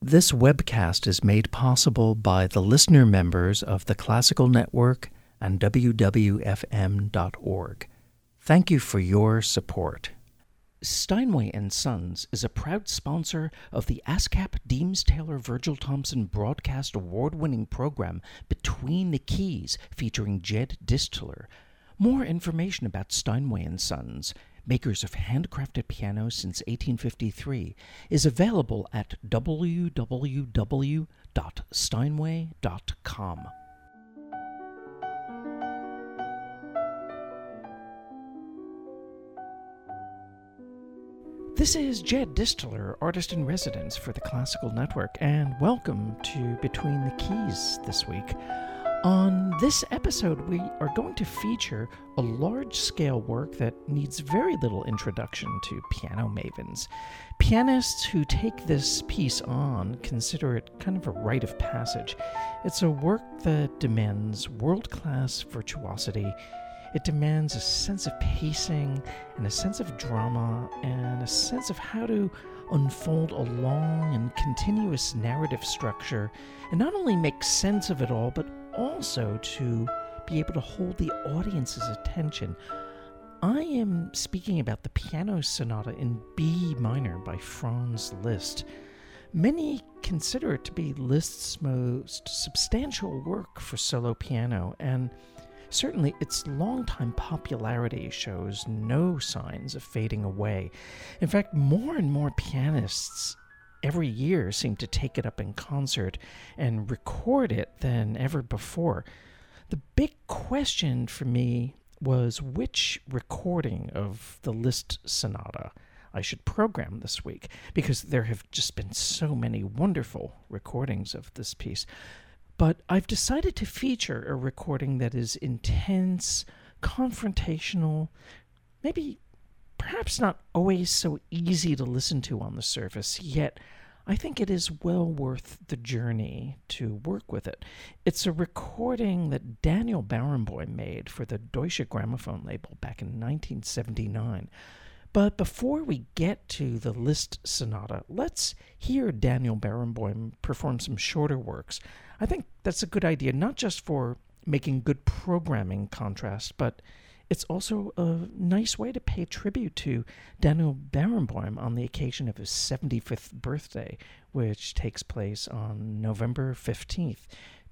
This webcast is made possible by the listener members of the Classical Network and WWFM.org. Thank you for your support. Steinway & Sons is a proud sponsor of the ASCAP Deems Taylor Virgil Thompson Broadcast Award-winning program Between the Keys, featuring Jed Distler. More information about Steinway & Sons, makers of handcrafted pianos since 1853, is available at www.steinway.com. This is Jed Distler, artist-in-residence for the Classical Network, and welcome to Between the Keys this week. On this episode, we are going to feature a large-scale work that needs very little introduction to piano mavens. Pianists who take this piece on consider it kind of a rite of passage. It's a work that demands world-class virtuosity. It demands a sense of pacing and a sense of drama and a sense of how to unfold a long and continuous narrative structure and not only make sense of it all, but also to be able to hold the audience's attention. I am speaking about the Piano Sonata in B minor by Franz Liszt. Many consider it to be Liszt's most substantial work for solo piano, and certainly its longtime popularity shows no signs of fading away. In fact, more and more pianists every year seem to take it up in concert and record it than ever before. The big question for me was which recording of the Liszt Sonata I should program this week, because there have just been so many wonderful recordings of this piece. But I've decided to feature a recording that is intense, confrontational, perhaps not always so easy to listen to on the surface, yet I think it is well worth the journey to work with it. It's a recording that Daniel Barenboim made for the Deutsche Grammophon label back in 1979. But before we get to the Liszt Sonata, let's hear Daniel Barenboim perform some shorter works. I think that's a good idea, not just for making good programming contrast, but it's also a nice way to pay tribute to Daniel Barenboim on the occasion of his 75th birthday, which takes place on November 15th,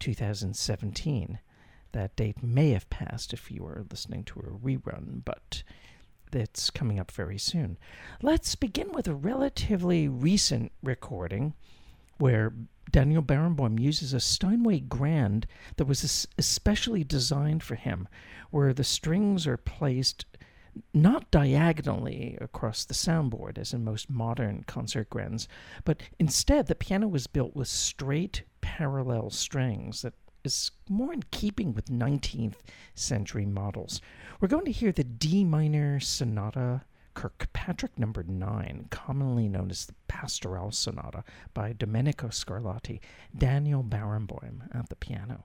2017. That date may have passed if you are listening to a rerun, but it's coming up very soon. Let's begin with a relatively recent recording where Daniel Barenboim uses a Steinway Grand that was especially designed for him, where the strings are placed not diagonally across the soundboard, as in most modern concert grands, but instead the piano was built with straight, parallel strings that is more in keeping with 19th century models. We're going to hear the D minor Sonata Kirkpatrick No. 9, commonly known as the Pastoral Sonata by Domenico Scarlatti, Daniel Barenboim at the piano.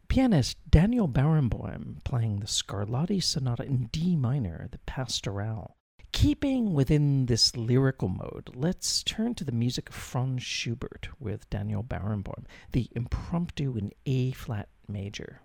Pianist Daniel Barenboim playing the Scarlatti Sonata in D minor, the Pastoral. Keeping within this lyrical mode, let's turn to the music of Franz Schubert with Daniel Barenboim, the Impromptu in A-flat major.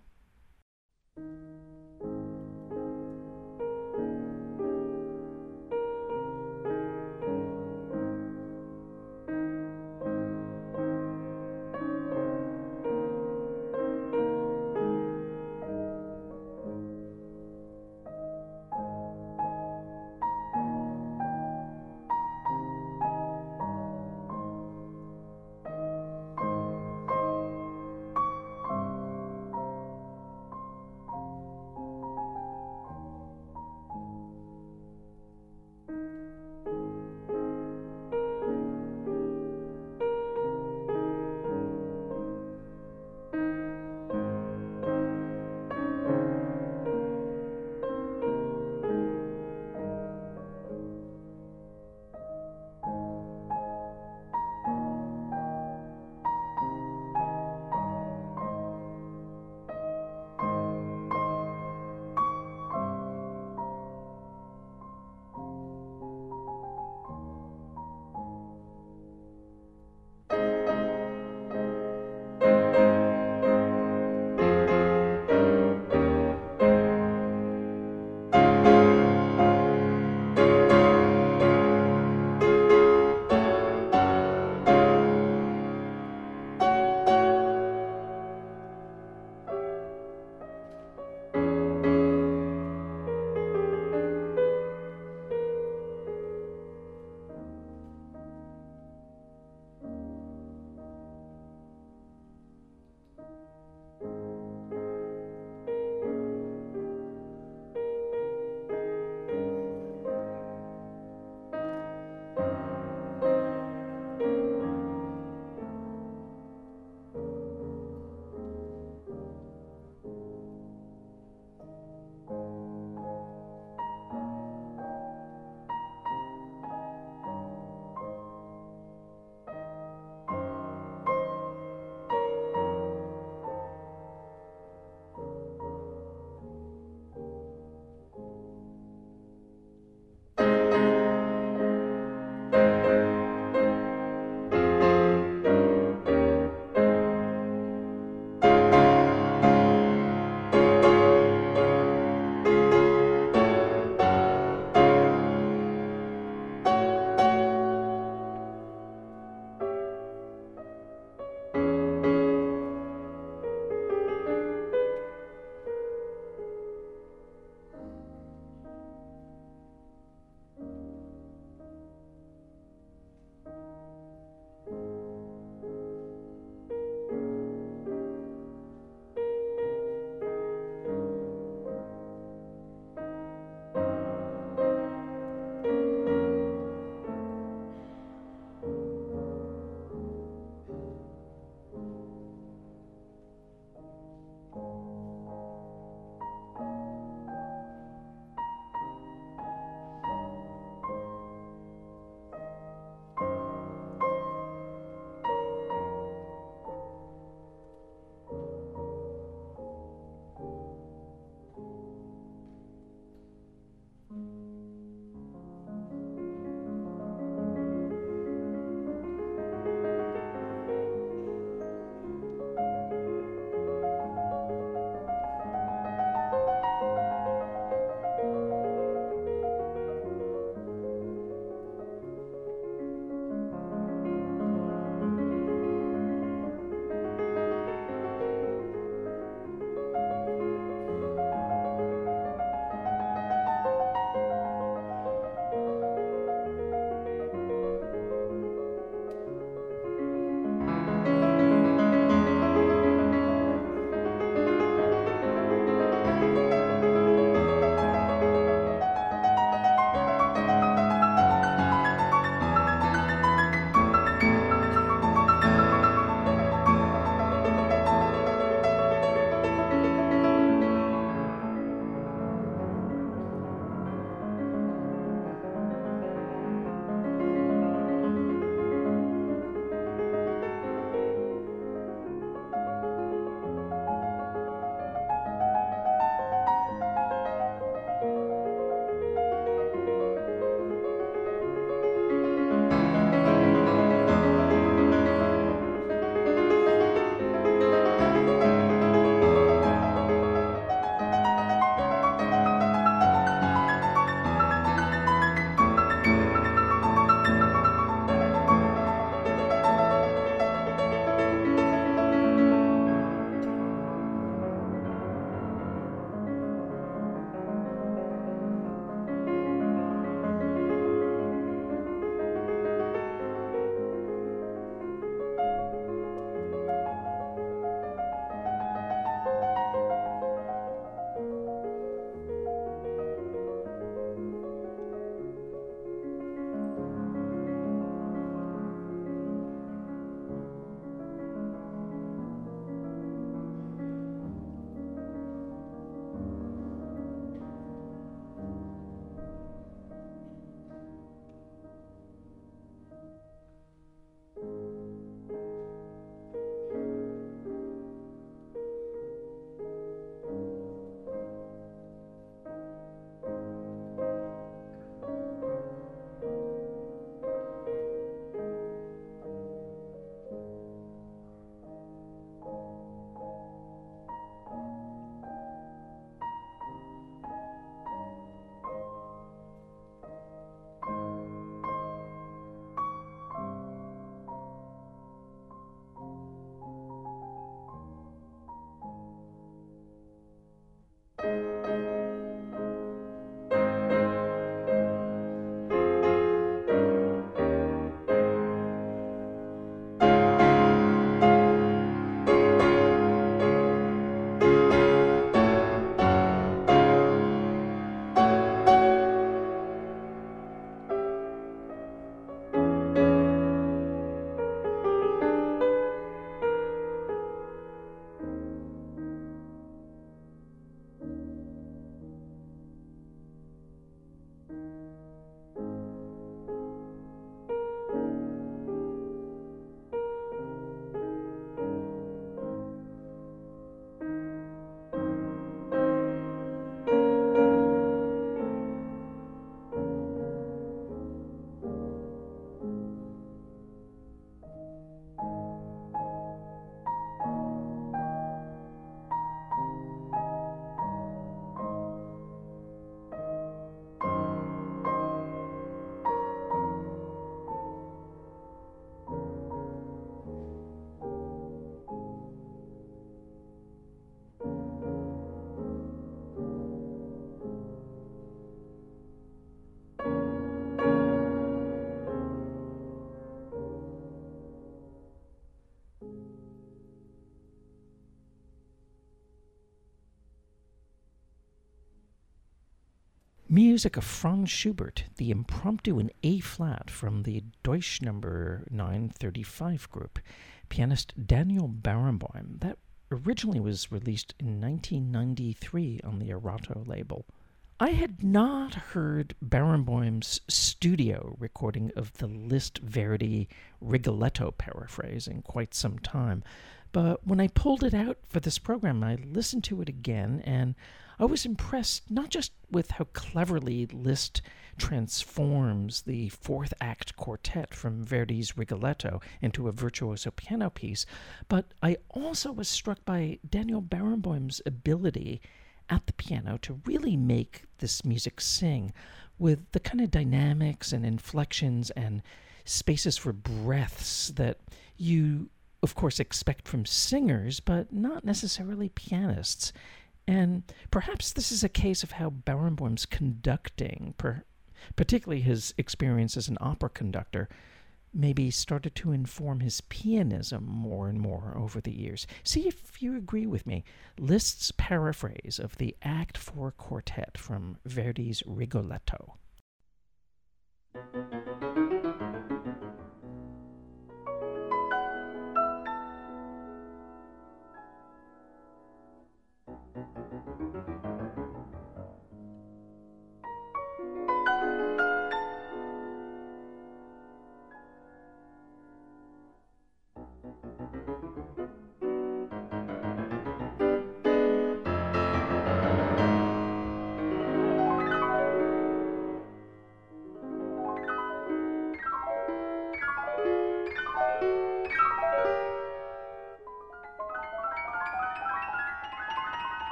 Music of Franz Schubert, the Impromptu in A-flat from the Deutsch number 935 group. Pianist Daniel Barenboim. That originally was released in 1993 on the Erato label. I had not heard Barenboim's studio recording of the Liszt Verdi Rigoletto paraphrase in quite some time, but when I pulled it out for this program, I listened to it again, and I was impressed not just with how cleverly Liszt transforms the fourth act quartet from Verdi's Rigoletto into a virtuoso piano piece, but I also was struck by Daniel Barenboim's ability at the piano to really make this music sing with the kind of dynamics and inflections and spaces for breaths that you, of course, expect from singers, but not necessarily pianists. And perhaps this is a case of how Barenboim's conducting, particularly his experience as an opera conductor, maybe started to inform his pianism more and more over the years. See if you agree with me. Liszt's paraphrase of the Act 4 quartet from Verdi's Rigoletto.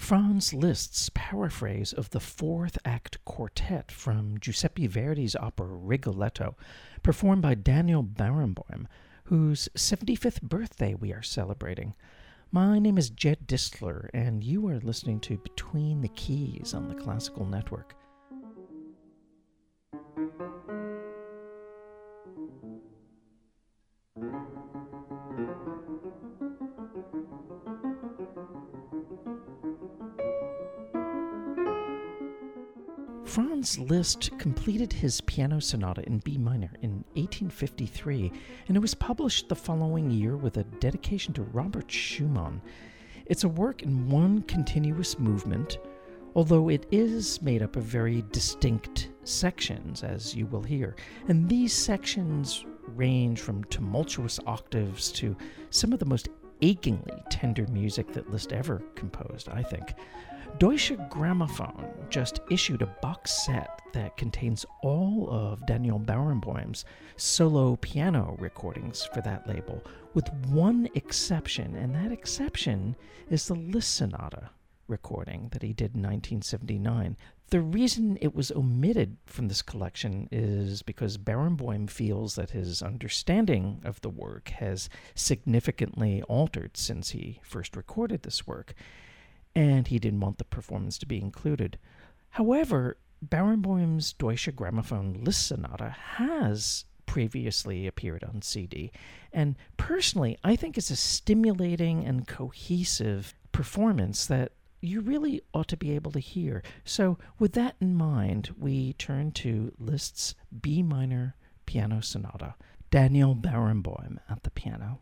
Franz Liszt's paraphrase of the fourth act quartet from Giuseppe Verdi's opera Rigoletto, performed by Daniel Barenboim, whose 75th birthday we are celebrating. My name is Jed Distler, and you are listening to Between the Keys on the Classical Network. Franz Liszt completed his piano sonata in B minor in 1853, and it was published the following year with a dedication to Robert Schumann. It's a work in one continuous movement, although it is made up of very distinct sections, as you will hear. And these sections range from tumultuous octaves to some of the most achingly tender music that Liszt ever composed, I think. Deutsche Grammophon just issued a box set that contains all of Daniel Barenboim's solo piano recordings for that label, with one exception, and that exception is the Liszt Sonata recording that he did in 1979. The reason it was omitted from this collection is because Barenboim feels that his understanding of the work has significantly altered since he first recorded this work, and he didn't want the performance to be included. However, Barenboim's Deutsche Grammophon Liszt Sonata has previously appeared on CD, and personally, I think it's a stimulating and cohesive performance that you really ought to be able to hear. So, with that in mind, we turn to Liszt's B minor piano sonata, Daniel Barenboim at the piano.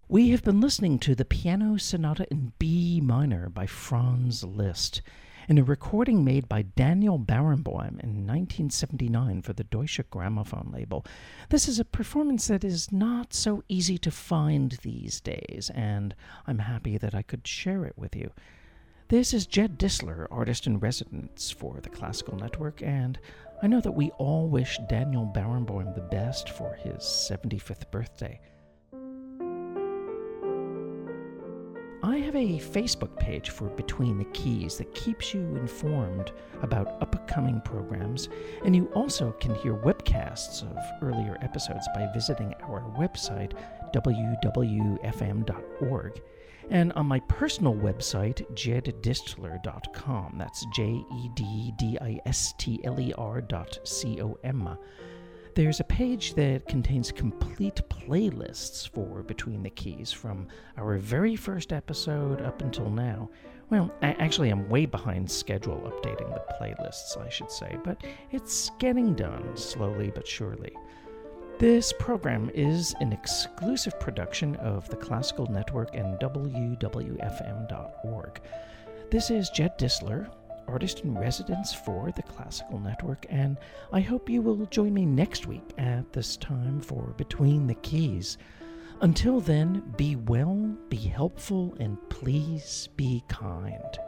We have been listening to the Piano Sonata in B minor by Franz Liszt, in a recording made by Daniel Barenboim in 1979 for the Deutsche Grammophon label. This is a performance that is not so easy to find these days, and I'm happy that I could share it with you. This is Jed Disler, artist in residence for the Classical Network, and I know that we all wish Daniel Barenboim the best for his 75th birthday. I have a Facebook page for Between the Keys that keeps you informed about upcoming programs, and you also can hear webcasts of earlier episodes by visiting our website, www.fm.org, and on my personal website, jeddistler.com. That's jeddistler.com. There's a page that contains complete playlists for Between the Keys from our very first episode up until now. Well, actually, I'm way behind schedule updating the playlists, I should say, but it's getting done slowly but surely. This program is an exclusive production of the Classical Network and WWFM.org. This is Jed Disler, artist in residence for the Classical Network, and I hope you will join me next week at this time for Between the Keys. Until then, be well, be helpful, and please be kind.